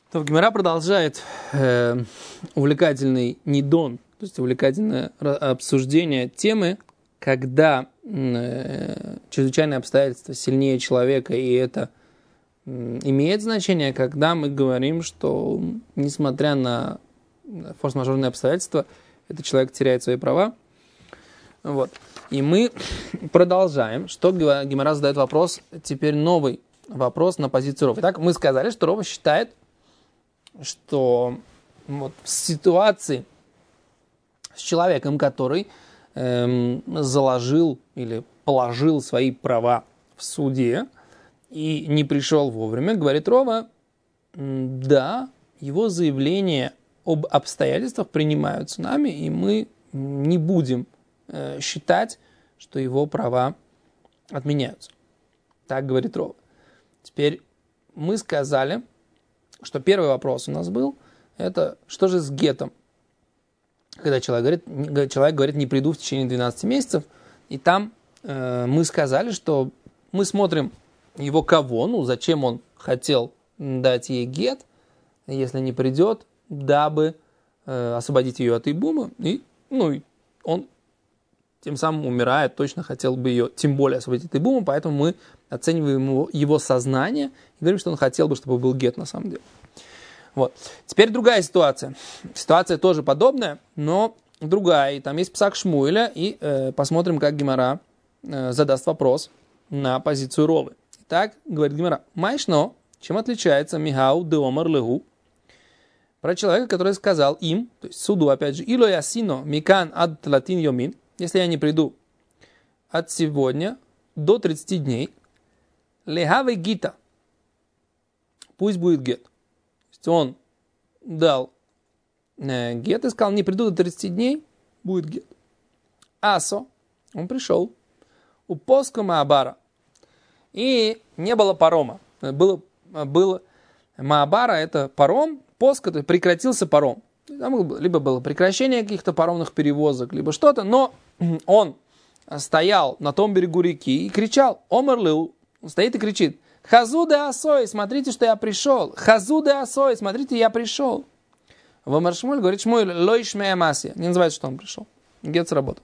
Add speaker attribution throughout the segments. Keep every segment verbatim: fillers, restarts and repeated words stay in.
Speaker 1: То Гемара продолжает э, увлекательный нидон, то есть увлекательное обсуждение темы, когда э, чрезвычайные обстоятельства сильнее человека, и это э, имеет значение, когда мы говорим, что несмотря на форс-мажорные обстоятельства, этот человек теряет свои права. Вот. И мы продолжаем, что Гемара задает вопрос, теперь новый вопрос на позицию Рова. Итак, мы сказали, что Рова считает, что вот в ситуации с человеком, который эм, заложил или положил свои права в суде и не пришел вовремя, говорит Рова, да, его заявления об обстоятельствах принимаются нами, и мы не будем э, считать, что его права отменяются. Так говорит Рова. Теперь мы сказали, что первый вопрос у нас был, это что же с гетом? Когда человек говорит, человек говорит, не приду в течение двенадцати месяцев, и там э, мы сказали, что мы смотрим его кавону, зачем он хотел дать ей гет, если не придет, дабы э, освободить ее от ибума, и ну, и он тем самым умирает, точно хотел бы ее, тем более освободить от ибума, поэтому мы оцениваем его, его сознание и говорим, что он хотел бы, чтобы был гет на самом деле. Вот. Теперь другая ситуация. Ситуация тоже подобная, но другая. И там есть псак Шмуэля, и э, посмотрим, как Гемара э, задаст вопрос на позицию Ровы. Итак, говорит Гемара, майшно, чем отличается Михау де Омар Легу, про человека, который сказал им, то есть суду, опять же, ило ясино микан ад тлатин йомин, если я не приду от сегодня до тридцати дней, лехаве гита, пусть будет гет. То есть он дал э, гет и сказал, не приду до тридцати дней, будет гет. Асо, он пришел, у поска Маабара, и не было парома. Было, было Маабара, это паром, поска, то есть прекратился паром. Там либо было прекращение каких-то паромных перевозок, либо что-то, но он стоял на том берегу реки и кричал, Омар Леу, стоит и кричит, Хазу де Асой, смотрите, что я пришел. Хазу де Асой, смотрите, я пришел. Вомар Шмуэль говорит, Шмуэль, лой шмея масия. Не называется, что он пришел. Гет сработал.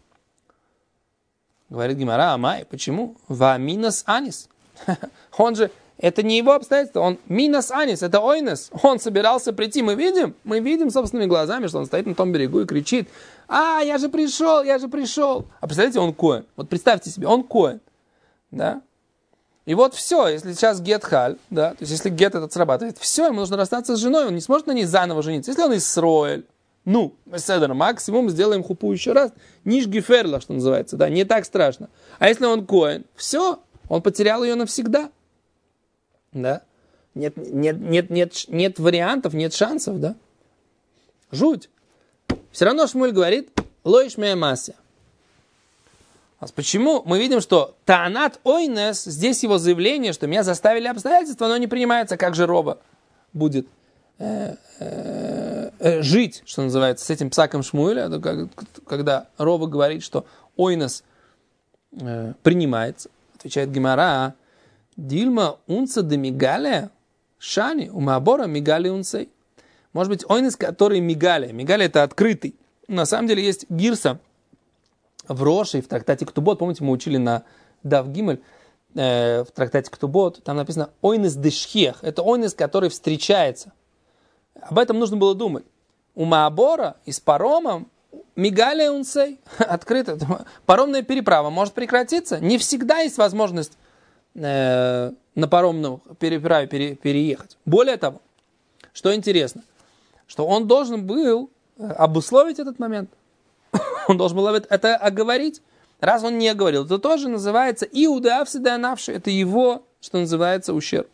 Speaker 1: Говорит Гемара, амай, почему? Ва минас анис. Он же, это не его обстоятельства, он минас анис, это ойнес. Он собирался прийти, мы видим, мы видим собственными глазами, что он стоит на том берегу и кричит, а, я же пришел, я же пришел. А представляете, он коэн. Вот представьте себе, он коэн. Да? И вот все, если сейчас гет халь, да, то есть если гет этот срабатывает, все, ему нужно расстаться с женой, он не сможет на ней заново жениться. Если он Исроэль, ну, седер, максимум сделаем хупу еще раз, ниш геферла, что называется, да, не так страшно. А если он коэн, все, он потерял ее навсегда, да, нет, нет, нет, нет, нет вариантов, нет шансов, да, жуть. Все равно Шмуэль говорит, лоиш мея масия. Почему? Мы видим, что Таанат Ойнес, здесь его заявление, что меня заставили обстоятельства, оно не принимается, как же Рова будет э, э, э, жить, что называется, с этим псаком Шмуэля, когда Рова говорит, что Ойнес э, принимается. Отвечает Гемара, Дильма унца де мигале шани, у Маабора мигали унцей. Может быть, Ойнес, который мигале. Мигале это открытый. На самом деле есть гирса, в Роше, в трактате Ктубот, помните, мы учили на Дав Гимель, э, в трактате Ктубот, там написано «ойнес дешхех», это ойнес, который встречается. Об этом нужно было думать. У Маабора и с паромом мигалия унсей, открыто, паромная переправа может прекратиться. Не всегда есть возможность э, на паромную переправе пере, переехать. Более того, что интересно, что он должен был обусловить этот момент. Он должен был это оговорить. Раз он не оговорил, то тоже называется иуда авсида навши. Это его, что называется, ущерб.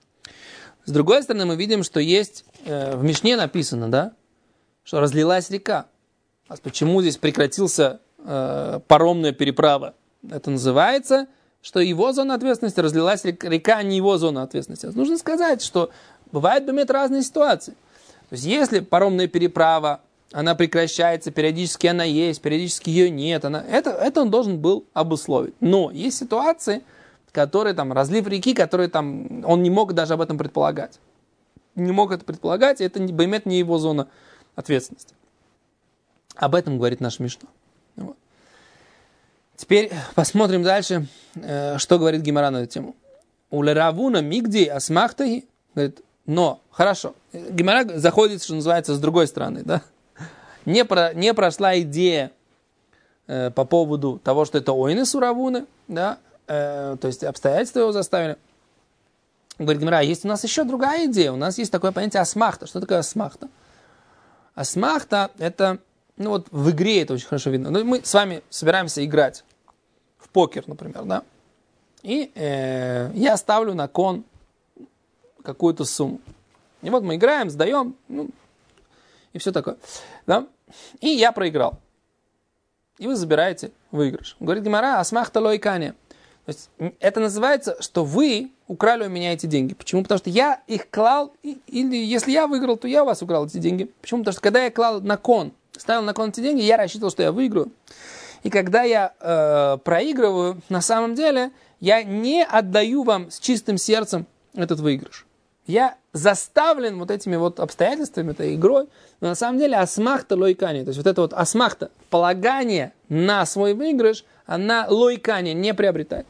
Speaker 1: С другой стороны, мы видим, что есть, э, в Мишне написано, да, что разлилась река. А почему здесь прекратился э, паромная переправа? Это называется, что его зона ответственности разлилась река, а не его зона ответственности. Нужно сказать, что бывают бывают разные ситуации. То есть, если паромная переправа, она прекращается, периодически она есть, периодически ее нет. Она, это, это он должен был обусловить. Но есть ситуации, которые там, разлив реки, которые там, он не мог даже об этом предполагать. не мог это предполагать, это беймет не его зона ответственности. Об этом говорит наш Мишна. Вот. Теперь посмотрим дальше, что говорит Гемара на эту тему. У Равуна мигди асмахтаги, говорит, но, хорошо, Гемара заходит, что называется, с другой стороны, да? Не, про, не прошла идея э, по поводу того, что это ойнес у Равуны, да, э, то есть обстоятельства его заставили. Говорит Гемара, есть у нас еще другая идея, у нас есть такое понятие асмахта. Что такое асмахта? Асмахта это, ну вот в игре это очень хорошо видно. Ну, мы с вами собираемся играть в покер, например, да, и э, я ставлю на кон какую-то сумму. И вот мы играем, сдаем, ну, и все такое, да. И я проиграл. И вы забираете выигрыш. Говорит Гемара, асмахта лойкане. То есть это называется, что вы украли у меня эти деньги. Почему? Потому что я их клал, или если я выиграл, то я у вас украл эти деньги. Почему? Потому что когда я клал на кон, ставил на кон эти деньги, я рассчитывал, что я выиграю. И когда я э, проигрываю, на самом деле, я не отдаю вам с чистым сердцем этот выигрыш. Я заставлен вот этими вот обстоятельствами, этой игрой, но на самом деле асмахта лойкани, то есть вот это вот асмахта, полагание на свой выигрыш, она лойкани не приобретает.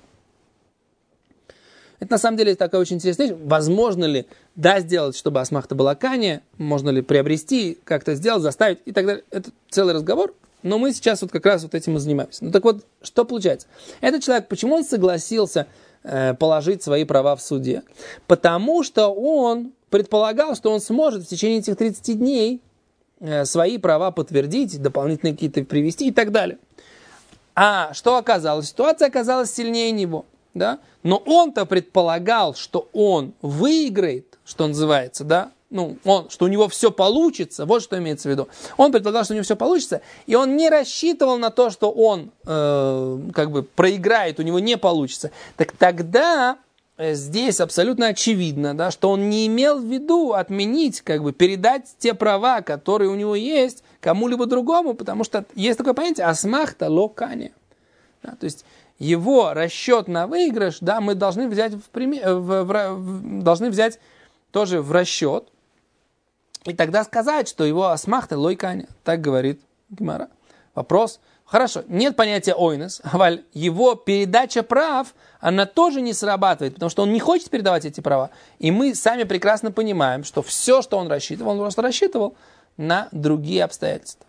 Speaker 1: Это на самом деле такая очень интересная вещь. Возможно ли, да, сделать, чтобы асмахта была кани, можно ли приобрести, как-то сделать, заставить и так далее. Это целый разговор, но мы сейчас вот как раз вот этим и занимаемся. Ну так вот, что получается? Этот человек, почему он согласился положить свои права в суде? Потому что он предполагал, что он сможет в течение этих тридцати дней свои права подтвердить, дополнительные какие-то привести и так далее. А что оказалось? Ситуация оказалась сильнее него. Да? Но он-то предполагал, что он выиграет, что называется, да? Ну, он, что у него все получится, вот что имеется в виду. Он предполагал, что у него все получится, и он не рассчитывал на то, что он э, как бы проиграет, у него не получится. Так тогда э, здесь абсолютно очевидно, да, что он не имел в виду отменить, как бы передать те права, которые у него есть, кому-либо другому, потому что есть такое понятие асмахта локани. Да, то есть его расчет на выигрыш, да, мы должны взять в, в, в, в, должны взять тоже в расчет. И тогда сказать, что его асмахта лойканя. Так говорит Гемара. Вопрос. Хорошо, нет понятия ойнес, а его передача прав, она тоже не срабатывает, потому что он не хочет передавать эти права. И мы сами прекрасно понимаем, что все, что он рассчитывал, он просто рассчитывал на другие обстоятельства,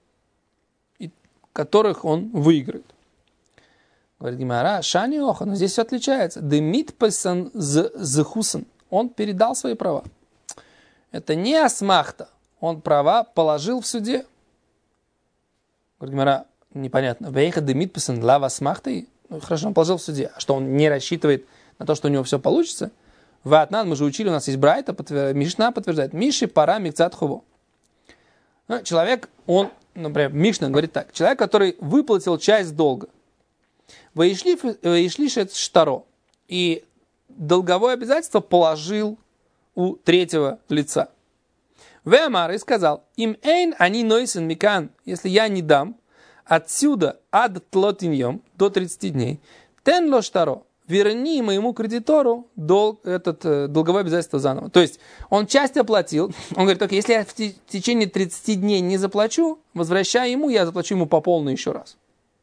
Speaker 1: которых он выиграет. Говорит Гемара, шани оха, но здесь все отличается. Демит пасан захусан. Он передал свои права. Это не асмахта. Он права положил в суде. Говорит Гемара, непонятно. Вейха демит пасан лава асмахта. Ну, хорошо, он положил в суде. А что, он не рассчитывает на то, что у него все получится? Ватнан, мы же учили, у нас есть Брайта, подтвер... Мишна подтверждает. Миши пара микцат хуво. Ну, человек, он, например, Мишна говорит так. Человек, который выплатил часть долга. Ваишлишет штаро. И долговое обязательство положил у третьего лица. Веамар и сказал, им эйн они нойсен микан, если я не дам, отсюда ад тлотиньем до тридцати дней, тен ло штаро, верни моему кредитору долг, этот, э, долговое обязательство заново. То есть он часть оплатил, он говорит, только если я в течение тридцати дней не заплачу, возвращай ему, я заплачу ему по полной еще раз.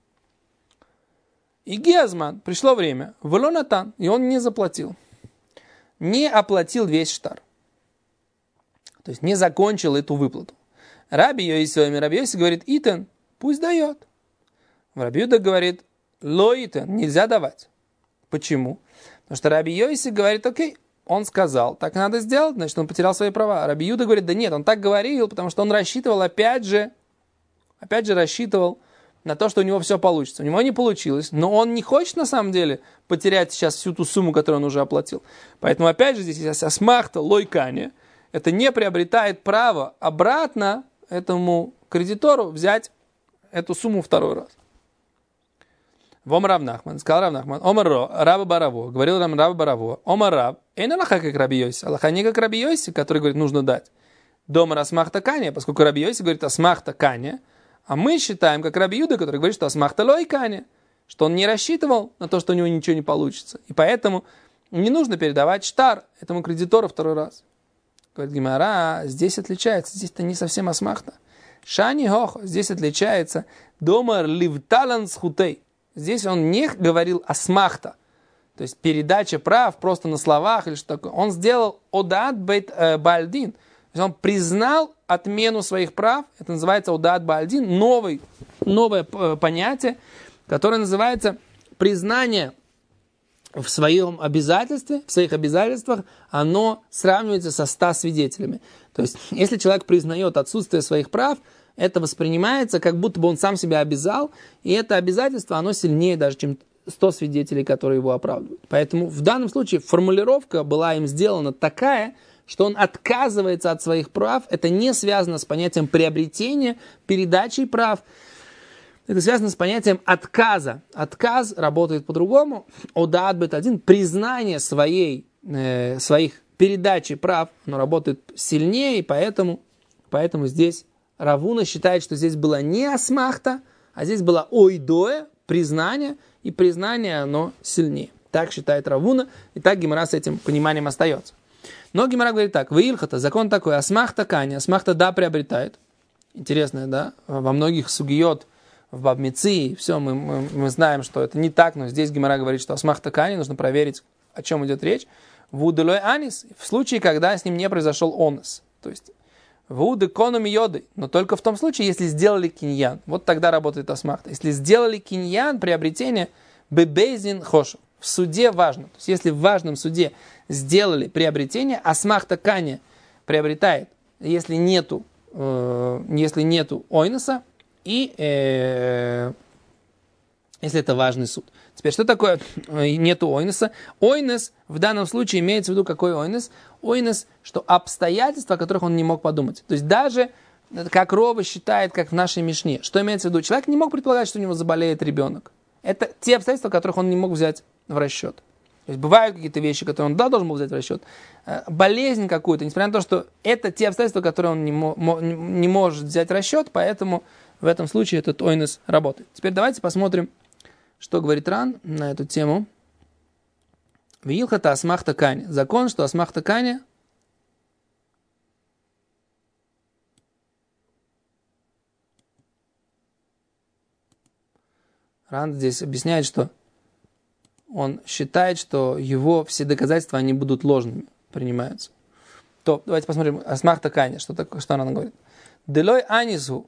Speaker 1: И Гезман, пришло время, Волонатан, и он не заплатил. Не оплатил весь штар. То есть не закончил эту выплату. Раби Йоси, Раби Йоси говорит, Итан, пусть дает. Раби Юда говорит, ло Итан, нельзя давать. Почему? Потому что Раби Йоси говорит, окей, он сказал, так надо сделать, значит он потерял свои права. Раби Юда говорит, да нет, он так говорил, потому что он рассчитывал, опять же, опять же рассчитывал на то, что у него все получится. У него не получилось, но он не хочет на самом деле потерять сейчас всю ту сумму, которую он уже оплатил. Поэтому опять же здесь есть асмахта лойкани. Это не приобретает право обратно этому кредитору взять эту сумму второй раз. Вом Рав Нахман, сказал Рав Нахман, Омар Раба Бараво, говорил нам Раба Бараво, Омар Рав, эйн алаха как Раби Йоси, алаха не как Раби Йоси, который говорит, нужно дать. Дома асмахта кани, поскольку Раби Йоси говорит асмахта кани, а мы считаем, как Раби Юда, который говорит, что асмахта лойкани, что он не рассчитывал на то, что у него ничего не получится. И поэтому не нужно передавать штар этому кредитору второй раз. Говорит Гемара, здесь отличается, здесь-то не совсем асмахта. Шани хох, здесь отличается домар ливталан схутей. Здесь он не говорил асмахта, то есть передача прав просто на словах или что такое. Он сделал одаат бейт бальдин. То есть он признал отмену своих прав. Это называется одаат бальдин. Новый, новое понятие, которое называется признание в своем обязательстве, в своих обязательствах, оно сравнивается со ста свидетелями. То есть, если человек признает отсутствие своих прав, это воспринимается, как будто бы он сам себя обязал, и это обязательство, оно сильнее даже, чем сто свидетелей, которые его оправдывают. Поэтому в данном случае формулировка была им сделана такая, что он отказывается от своих прав. Это не связано с понятием приобретения, передачей прав. Это связано с понятием отказа. Отказ работает по-другому. Одаат бет один, признание своей, э, своих передачи прав, оно работает сильнее, и поэтому, поэтому здесь Равуна считает, что здесь была не асмахта, а здесь была ойдоэ, признание, и признание оно сильнее. Так считает Равуна, и так Гемара с этим пониманием остается. Но Гемара говорит так, в Илхата закон такой, асмахта кани, асмахта да приобретает. Интересно, да? Во многих сугиот, в Бабмици, все, мы, мы, мы знаем, что это не так, но здесь Гемара говорит, что асмахта кани, нужно проверить, о чем идет речь. В уделой анис, в случае, когда с ним не произошел онос, то есть в уд экономи йоды, но только в том случае, если сделали киньян. Вот тогда работает асмахта. Если сделали киньян, приобретение, бебейзин хошу. В суде важно. То есть, если в важном суде сделали приобретение, асмахта кани приобретает, если нету, э, если нету ойноса, и э, если это важный суд. Теперь, что такое нету ойнеса? Ойнес в данном случае имеется в виду какой ойнес? Ойнес, что обстоятельства, о которых он не мог подумать. То есть даже, как Рова считает, как в нашей Мишне, что имеется в виду? Человек не мог предполагать, что у него заболеет ребенок. Это те обстоятельства, которых он не мог взять в расчет. То есть бывают какие-то вещи, которые он да, должен был взять в расчет. Болезнь какую-то, несмотря на то, что это те обстоятельства, которые он не, мо- не может взять в расчет, поэтому в этом случае этот ойнес работает. Теперь давайте посмотрим, что говорит Ран на эту тему. Вилхата асмахта кани. Закон, что асмахта кани Ран здесь объясняет, что он считает, что его все доказательства, они будут ложными, принимаются. То, давайте посмотрим асмахта кани, что такое, что Ран говорит. Делой анизу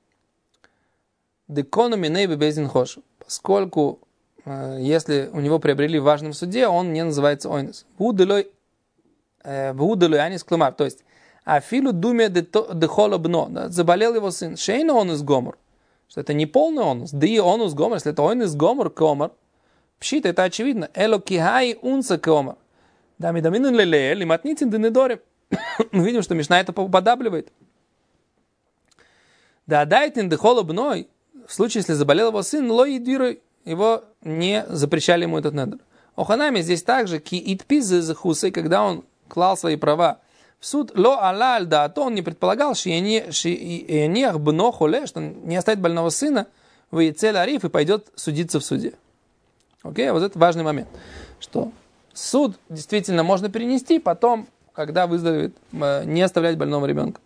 Speaker 1: декономи нейбе бездин хошу. Поскольку, э, если у него приобрели в важном суде, он не называется ойнес. Вуделой анис клумар. То есть, афилу думе дехола бно. Заболел его сын. Шейна онус гомор. Что это не полный онус. Да и онус гомор. Если это ойнес гомор, комор. Пшит, это очевидно. Эло кихай унца комор. Дами даминун лелеэль, и матнитин денедорим. Мы видим, что Мишна это подабливает. Да дайтин дехола бной. В случае, если заболел его сын, лой идирой, его не запрещали ему этот недр. Оханами здесь также ки итпизы захусой, когда он клал свои права в суд, ло алаль да, то он не предполагал, что ениях бно холе, что он не оставит больного сына, выйцель ариф и пойдет судиться в суде. Окей, вот это важный момент, что суд действительно можно перенести, потом, когда выздоровеет, не оставлять больного ребенка.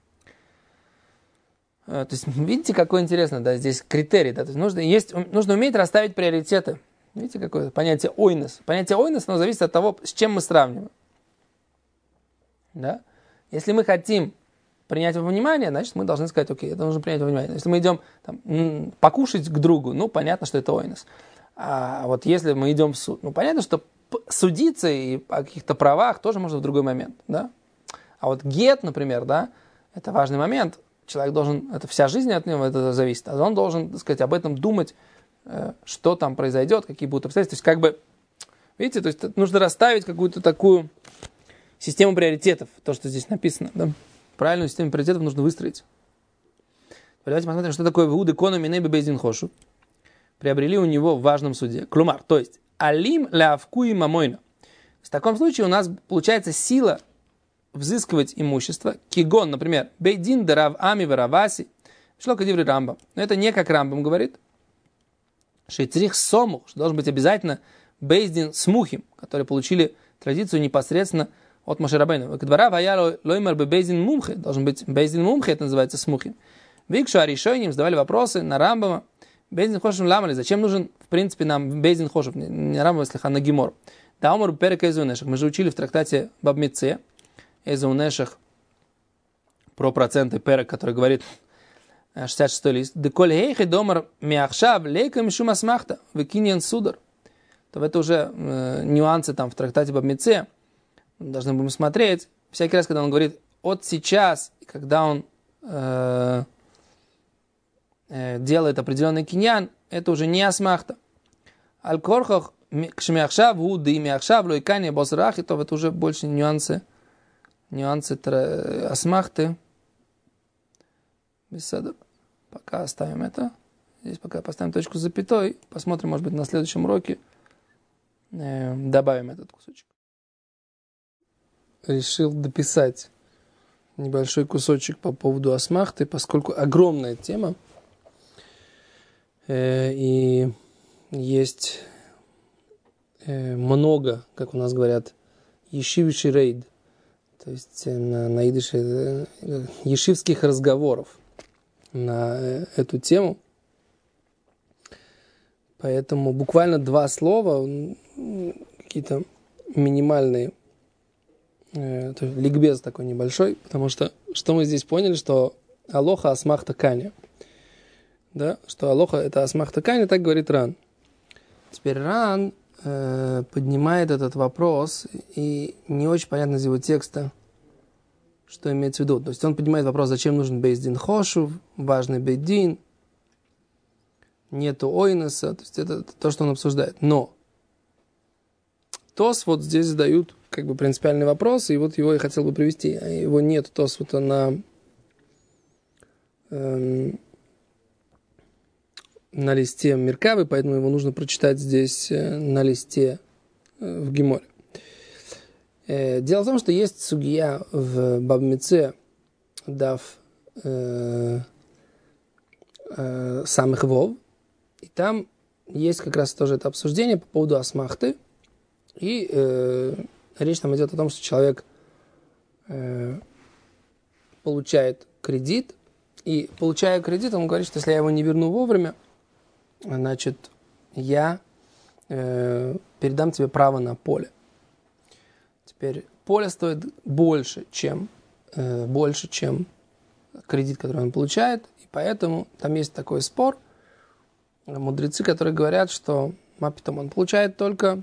Speaker 1: То есть, видите, какой интересно, да, здесь критерий, да, то есть нужно, есть, нужно уметь расставить приоритеты. Видите, какое понятие ойнес. Понятие ойнес, оно зависит от того, с чем мы сравниваем. Да? Если мы хотим принять во внимание, значит, мы должны сказать, окей, это нужно принять во внимание. Если мы идем там, покушать к другу, ну, понятно, что это ойнес. А вот если мы идем в суд, ну, понятно, что судиться и о каких-то правах тоже можно в другой момент, да. А вот гет, например, да, это важный момент. Человек должен, это вся жизнь от него это зависит, а он должен, так сказать, об этом думать, что там произойдет, какие будут обстоятельства. То есть, как бы, видите, то есть нужно расставить какую-то такую систему приоритетов, то, что здесь написано, да? Правильную систему приоритетов нужно выстроить. Давайте посмотрим, что такое вуд экономи нейбе бейзин хошу. Приобрели у него в важном суде. Клумар, то есть, алим лявку и мамойна. В таком случае у нас получается сила взыскивать имущество. Кигон, например, бейдин дарав ами вараваси. Шло кадиври Рамбам. Но это не как Рамбам говорит. Шейцрих сомух, что должен быть обязательно бейдин смухим, которые получили традицию непосредственно от Моше Рабейну. Кадвара ваял лоймер бы бейзин мумхе. Должен быть бейзин мумхе, это называется смухим. Викшу Аришойним задавали вопросы на Рамбама. Бейзин хошев ламали. Зачем нужен, в принципе, нам бейзин хошев? Не Рамбам, если хан на Гемор. Да умор перек эзунешах. Мы же учили в трактате Бабмитце эзунешах про проценты перек, который говорит шестьдесят шестой лист. Деколь хейхи домар миахшав лейка мишум асмахта векиньян судар. То это уже э, нюансы там в трактате Бабмитце. Должны будем смотреть. Всякий раз, когда он говорит от сейчас, когда он э, э, делает определенный киньян, это уже не асмахта. Аль-Корхах кшмиахшав гу ды миахшав лойкани босрахи, то это уже больше нюансы, нюансы тра, асмахты. Беседа. Пока оставим это. Здесь пока поставим точку с запятой. Посмотрим, может быть, на следующем уроке э, добавим этот кусочек. Решил дописать небольшой кусочек по поводу асмахты, поскольку огромная тема. Э, и есть э, много, как у нас говорят, ешивиший рейд. То есть на, на идыше э, ешивских разговоров на э, эту тему. Поэтому буквально два слова, какие-то минимальные, э, то есть ликбез такой небольшой, потому что что мы здесь поняли, что алоха асмахта каня. Да, что алоха это асмахта каня, так говорит Ран. Теперь Ран э, поднимает этот вопрос, и не очень понятно из его текста, что имеется в виду. То есть он поднимает вопрос, зачем нужен бейздин хошув, важный бейдин, нету ойнеса, то есть это, это то, что он обсуждает. Но Тос вот здесь задают как бы принципиальный вопрос, и вот его я хотел бы привести. Его нет, Тос вот на, эм, на листе Меркавы, поэтому его нужно прочитать здесь э, на листе э, в Геморе. Э, дело в том, что есть сугия в Бабмитце, дав э, э, самых вов, и там есть как раз тоже это обсуждение по поводу асмахты. И э, речь там идет о том, что человек э, получает кредит. И получая кредит, он говорит, что если я его не верну вовремя, значит, я э, передам тебе право на поле. Теперь поле стоит больше, чем, э, больше, чем кредит, который он получает. И поэтому там есть такой спор. Мудрецы, которые говорят, что мапитом он получает только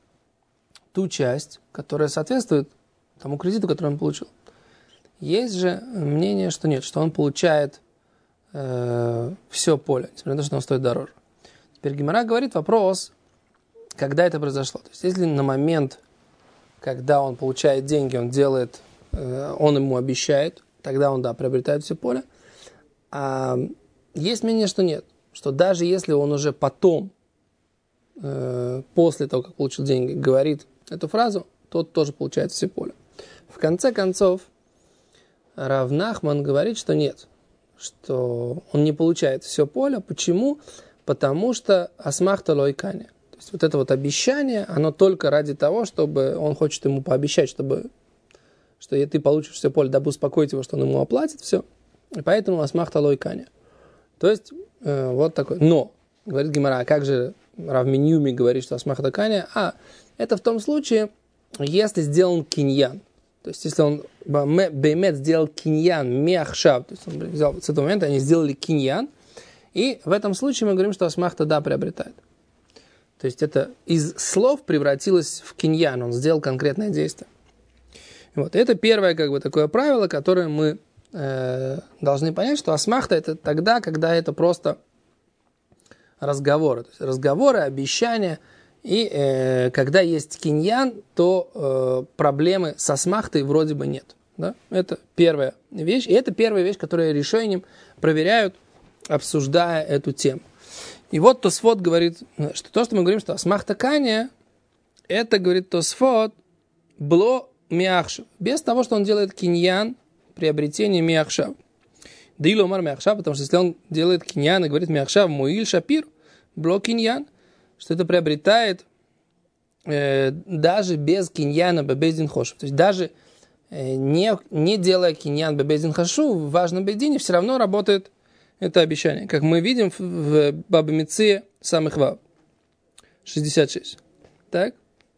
Speaker 1: ту часть, которая соответствует тому кредиту, который он получил. Есть же мнение, что нет, что он получает э, все поле, несмотря на то, что оно стоит дороже. Теперь Гемара говорит вопрос, когда это произошло. То есть, если на момент, когда он получает деньги, он делает, э, он ему обещает, тогда он, да, приобретает все поле. А есть мнение, что нет. Что даже если он уже потом, э, после того, как получил деньги, говорит эту фразу, тот тоже получает все поле. В конце концов, Рав Нахман говорит, что нет, что он не получает все поле. Почему? Потому что асмахта лойканя. То есть вот это вот обещание, оно только ради того, чтобы он хочет ему пообещать, чтобы, что ты получишь все поле, дабы успокоить его, что он ему оплатит все. И поэтому асмахта лойканя. То есть э, вот такой. Но, говорит Гемара, а как же Рав Миньюми говорит, что асмахта каня? А, это в том случае, если сделан киньян. То есть, если он беймет сделал киньян меахшав, то есть он взял с этого момента, они сделали киньян, и в этом случае мы говорим, что асмахта да приобретает. То есть, это из слов превратилось в киньян, он сделал конкретное действие. Вот, это первое как бы такое правило, которое мы э, должны понять, что асмахта это тогда, когда это просто разговоры. То есть, разговоры, обещания. И э, когда есть киньян, то э, проблемы со асмахтой вроде бы нет. Да? Это первая вещь. И это первая вещь, которую решением проверяют, обсуждая эту тему. И вот Тосфот говорит, что то, что мы говорим, что асмахта каня, это, говорит Тосфот, бло миахшав. Без того, что он делает киньян, приобретение миахшав. Дилу омар миахшав, потому что если он делает киньян и говорит миахшав муиль шапир, бло киньян, что это приобретает э, даже без киньяна бебейдин хошев, то есть даже э, не, не делая киньян бебейдин хошу, в важном бейдине все равно работает это обещание, как мы видим в, в Баба Меция самых вав. шестьдесят шесть. Так?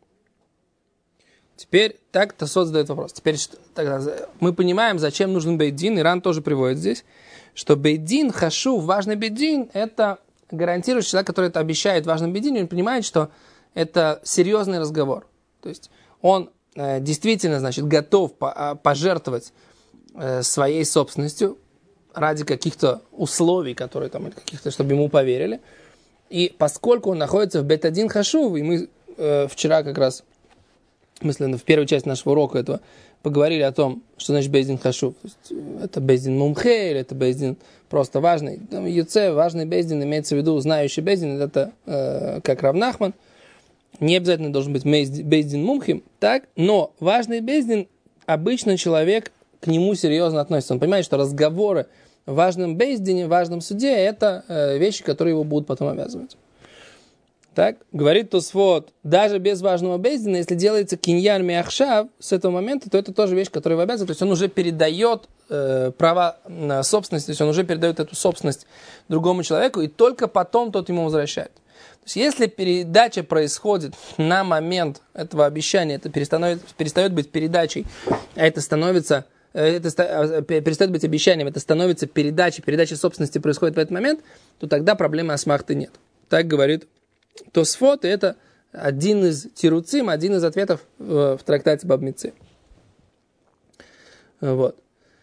Speaker 1: Теперь так Тосфот задает вопрос. Теперь что, тогда, мы понимаем, зачем нужен бейдин. Иран тоже приводит здесь, что бейдин, хашу, важный бейдин, это гарантирует человек, который это обещает важным бейдине, он понимает, что это серьезный разговор. То есть он э, действительно, значит, готов по, пожертвовать э, своей собственностью ради каких-то условий, которые там, каких-то, чтобы ему поверили. И поскольку он находится в бет-один хашув, и мы э, вчера как раз мысленно в первой части нашего урока этого поговорили о том, что значит бейздин хашув. Это бейздин мумхе, или это бейздин просто важный. Юце, важный бейздин, имеется в виду знающий бейздин, это э, как Рав Нахман. Не обязательно должен быть бейздин мумхим, так, но важный бейздин, обычно человек к нему серьезно относится. Он понимает, что разговоры в важном бейздине, в важном суде, это э, вещи, которые его будут потом обязывать. Так, говорит Тосфот, даже без важного бейздина, если делается киньян миахшав с этого момента, то это тоже вещь, которая его обязывает. То есть он уже передает э, права на собственность, то есть он уже передает эту собственность другому человеку, и только потом тот ему возвращает. То есть если передача происходит на момент этого обещания, это перестает, перестает быть передачей, а это становится, это перестает быть обещанием, это становится передачей, передача собственности происходит в этот момент, то тогда проблемы асмахты нет. Так говорит Тосфот, и это один из тируцим, один из ответов в, в трактате Баб Меция. Вот.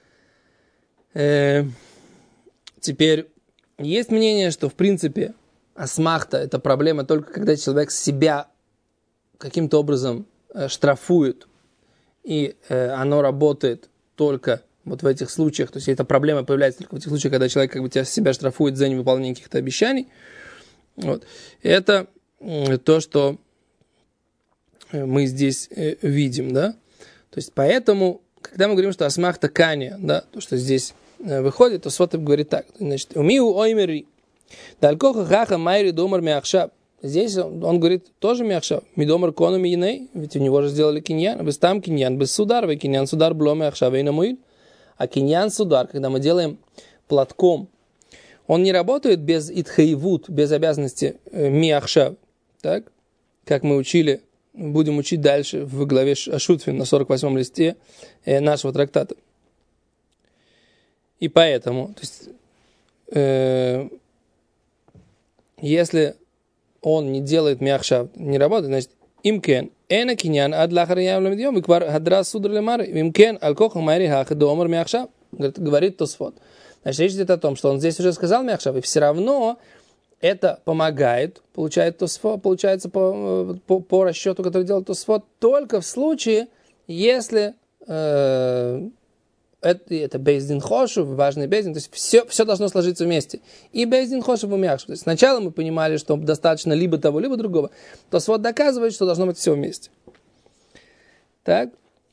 Speaker 1: Э, теперь есть мнение, что в принципе асмахта это проблема только когда человек себя каким-то образом э, штрафует, и э, оно работает только вот в этих случаях, то есть эта проблема появляется только в этих случаях, когда человек как бы тебя, себя штрафует за невыполнение каких-то обещаний. Вот. Это то, что мы здесь видим, да. То есть поэтому, когда мы говорим, что асмахта кания, да, то, что здесь выходит, то Свот говорит так. Значит, умиу оймери, далькоха хаха майри домар миахшаб. Здесь он, он говорит тоже миахшаб. Мидомар кону мииней, ведь у него же сделали киньян. Без там киньян, без судар, вы киньян судар бло миахшаб и намуил. А киньян судар, когда мы делаем платком, он не работает без итхаивут, без обязанности э, миахшав, так? Как мы учили, будем учить дальше в главе Ашутфин на сорок восьмом листе э, нашего трактата. И поэтому, то есть, э, если он не делает миахшав, не работает, значит, имкен, эна киньян адлахар явлем дьем, и квар хадрас судр лемар, имкен алкоха майри хаха доомар миахшав, говорит Тосфот. Значит, речь идет о том, что он здесь уже сказал миахшав, и все равно это помогает, получает Тосфот, получается по, по, по расчету, который делает Тосфот, только в случае, если э, это, это бейздин хошев, важный бейздин, то есть все, все должно сложиться вместе. И бейздин хошев и миахшав. То есть сначала мы понимали, что достаточно либо того, либо другого. Тосфот доказывает, что должно быть все вместе. Так.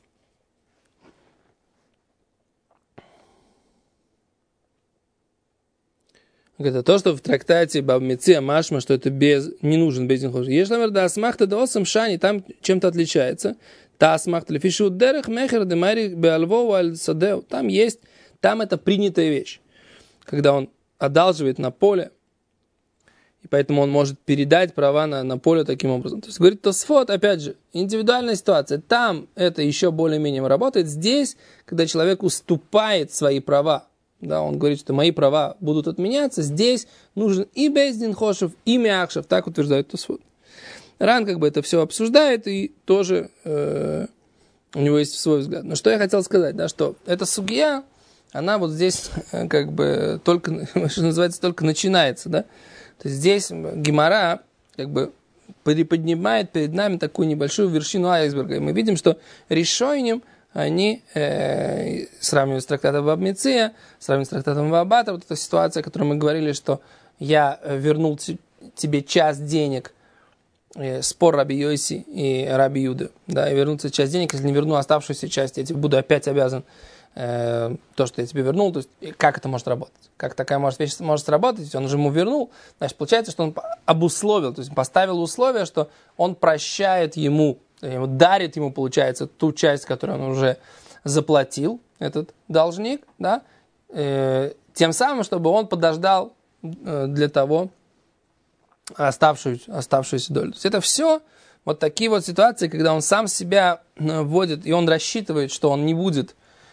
Speaker 1: Это то, что в трактате Баб Меция Машма, что это без, не нужен бейздин хошев. Есть, например, да асмахта да осам шани, там чем-то отличается. Та асмахта лефишу дерех мехер де мари беалвоу аль садеу. Там есть, там это принятая вещь. Когда он одалживает на поле, и поэтому он может передать права на, на поле таким образом. То есть, говорит Тосфот, опять же, индивидуальная ситуация. Там это еще более-менее работает. Здесь, когда человек уступает свои права, да, он говорит, что мои права будут отменяться, здесь нужен и бейздин хошев, и миахшев, так утверждает Тосфот. Ран как бы это все обсуждает, и тоже э, у него есть свой взгляд. Но что я хотел сказать, да, что эта сугия, она вот здесь э, как бы только, что называется, только начинается, да. То есть здесь Гемара как бы приподнимает перед нами такую небольшую вершину айсберга. И мы видим, что решойним они, э, сравнивают с трактатом Баб Меция, сравнивают с трактатом Вабата, вот эта ситуация, о которой мы говорили, что я вернул т- тебе часть денег, э, спор Раби Йоси и Раби Юды, да, и вернуться часть денег, если не верну оставшуюся часть, я тебе буду опять обязан э, то, что я тебе вернул, то есть как это может работать? Как такая может, вещь может сработать? Он же ему вернул. Значит, получается, что он обусловил, то есть поставил условие, что он прощает ему, ему дарит ему, получается, ту часть, которую он уже заплатил, этот должник, да, э, тем самым, чтобы он подождал э, для того оставшуюся, оставшуюся долю. То есть это все вот такие вот ситуации, когда он сам себя вводит, и он рассчитывает, что он не будет,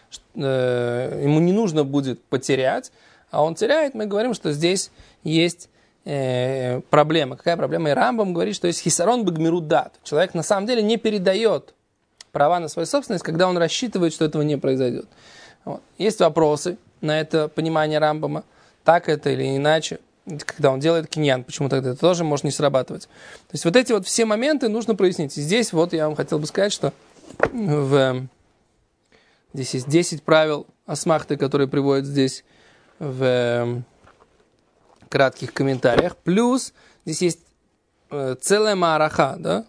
Speaker 1: э, ему не нужно будет потерять, а он теряет. Мы говорим, что здесь есть э, проблема. Какая проблема? И Рамбам говорит, что есть хисарон бегмирут дат. Человек на самом деле не передает права на свою собственность, когда он рассчитывает, что этого не произойдет. Вот. Есть вопросы на это понимание Рамбама, так это или иначе. Когда он делает киньян, почему тогда это тоже может не срабатывать. То есть вот эти вот все моменты нужно прояснить. И здесь вот я вам хотел бы сказать, что в... здесь есть десять правил асмахты, которые приводят здесь в кратких комментариях. Плюс здесь есть э, целая маараха, да?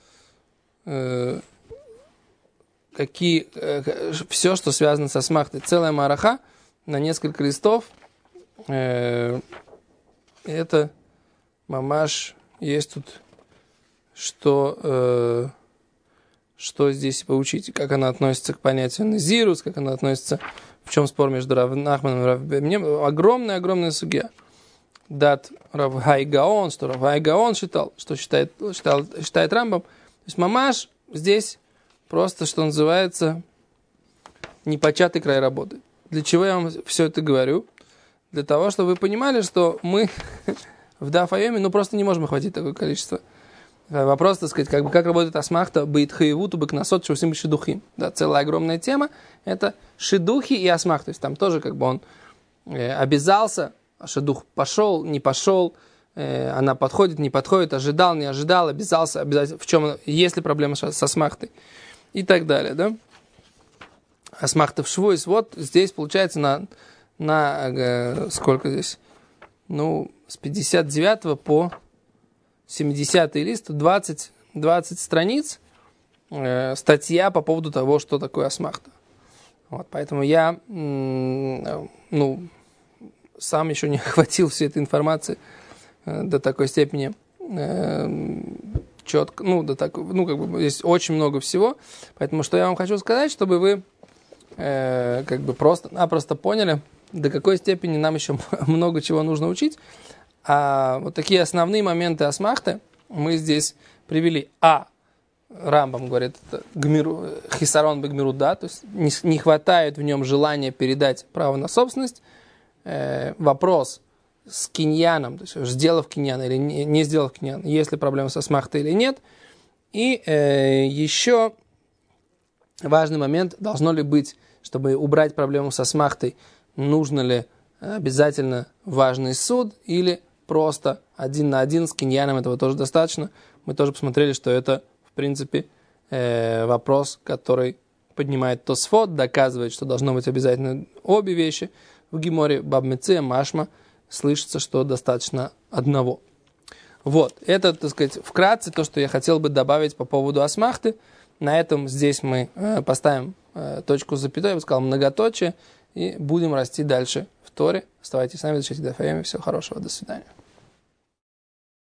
Speaker 1: Э, какие, э, все, что связано с асмахтой. Целая маараха на несколько листов. Э, это мамаш есть тут, что, э, что здесь поучить, как она относится к понятию назирус, как она относится, в чем спор между Рав Нахманом и Рав Беньямином. Огромная-огромная сугья. Дат Рав Хай Гаон, что Рав Хай Гаон считал, что считает, считал, считает Рамбам. То есть мамаш здесь просто, что называется, непочатый край работы. Для чего я вам все это говорю? Для того, чтобы вы понимали, что мы в Дафайоме, ну, просто не можем охватить такое количество. Вопрос, так сказать, как, бы, как работает асмахта, бейт хаевуту, бекнасот, шусим шидухим. Да, целая огромная тема. Это шидухи и асмах. То есть там тоже как бы он э, обязался, а шидух пошел, не пошел, э, она подходит, не подходит, ожидал, не ожидал, обязался, обязательно. В чем, есть ли проблема с асмахтой и так далее, да? Асмахта в швуис. Вот здесь получается на... на э, сколько здесь? Ну, с пятьдесят девятого по семидесятый лист, двадцать, двадцать страниц, э, статья по поводу того, что такое асмахта. Вот, поэтому я, м, ну, сам еще не охватил всей этой информации э, до такой степени э, четко, ну, до такой, ну, как бы здесь очень много всего. Поэтому что я вам хочу сказать, чтобы вы э, как бы просто-напросто поняли, до какой степени нам еще много чего нужно учить. А вот такие основные моменты асмахты мы здесь привели. А, Рамбам говорит, это гмиру, хисарон бегмирут, да, то есть не, не хватает в нем желания передать право на собственность. Э, вопрос с киньяном, то есть сделав киньян или не, не сделав киньян, есть ли проблема с асмахтой или нет. И э, еще важный момент, должно ли быть, чтобы убрать проблему с асмахтой, нужно ли обязательно важный суд или просто один на один с киньяном, этого тоже достаточно. Мы тоже посмотрели, что это, в принципе, э, вопрос, который поднимает Тосфот, доказывает, что должно быть обязательно обе вещи. В Геморе Баб Меция, Машма слышится, что достаточно одного. Вот, это, так сказать, вкратце то, что я хотел бы добавить по поводу асмахты. На этом здесь мы э, поставим э, точку с запятой, я бы сказал, многоточие, и будем расти дальше в Торе. Оставайтесь с нами, защитите Дафайоми. Всего хорошего, до свидания.